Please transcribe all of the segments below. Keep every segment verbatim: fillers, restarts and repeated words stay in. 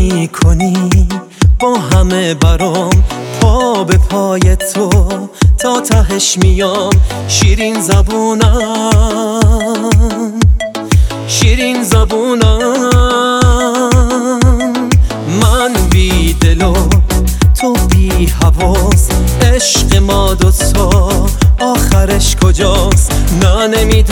میکنی با همه برام، پا به پای تو تا تهش میام. شیرین زبونم شیرین زبونم، من بی دل و تو بی حواس. عشق ما دوتا آخرش کجاست؟ نه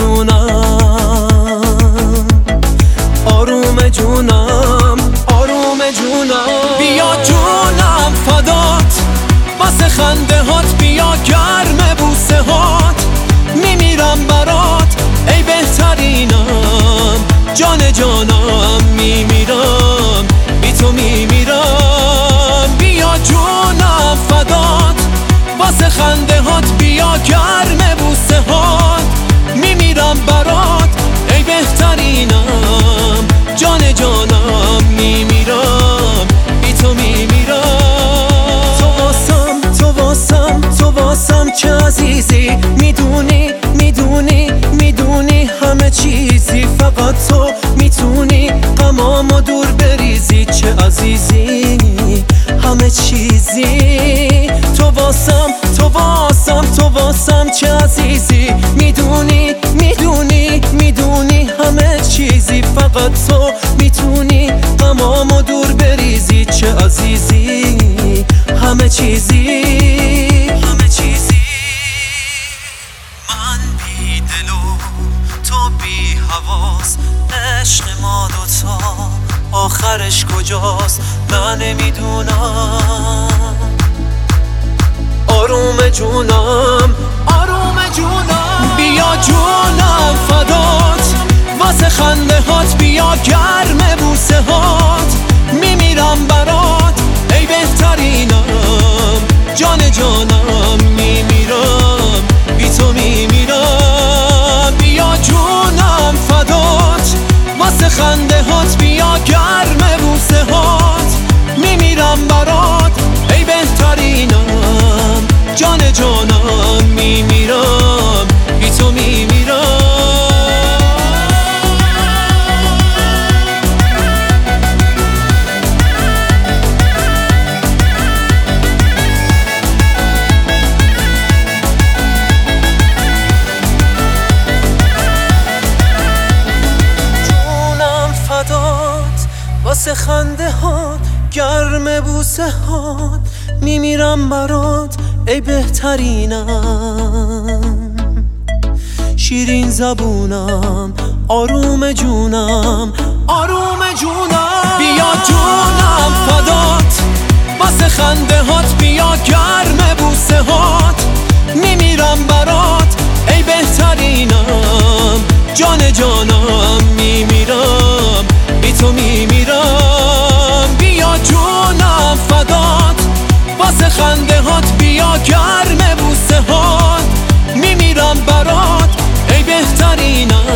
نمیدونم. آروم جونم آروم جونم، بیا جونم فدات واسه خنده هات، بیا گرم بوسه هات. میمیرم برات ای بهترینم، جان جانم میمیرم بی تو میمیرم. بیا جونم فدات واسه خنده هات، بیا گرم بوسه هات. میمیرم برات ای بهترینم، جان جانم میمیرم بی تو میمیرم. تو واسم تو واسم تو واسم چه عزیزی، میدونی میدونی میدونی همه چیزی. فقط تو میتونی غمامو دور بریزی، چه عزیزی همه چیزی. تو واسم تو واسم تو واسم چه عزیزی، میدونی میدونی میدونی همه چیزی. فقط تو میتونی غمامو دور بریزی، چه عزیزی همه چیزی همه چیزی. من بی دل و تو بی حواس، عشق ما دوتا آخرش کجاست؟ نه نمیدونم. آروم جونم آروم جونم، بیا جونم فدات واسه خنده هات، بیا گرم بوسه هات. میمیرم برات ای بهترینم، جان جانم میمیرم بی تو میمیرم. بیا جونم فدات واسه خنده هات، بیا گرم بوسه هات. میمیرم برات ای بهترینم، جان جانم میمیرم بی تو میمیرم. جونم فدات واسه خنده هات، گرم بوسه هات. میمیرم برات ای بهترینم. شیرین زبونم آروم جونم آروم جونم، بیا جونم فدات واسه خنده هات، بیا گرم بوسه هات. میمیرم برات ای بهترینم، جان جانم میمیرم بی تو میمیرم. بیا جونم فدات واسه خنده هات، بیا گرم بوسه هات. میمیرم برات ای بهترینم،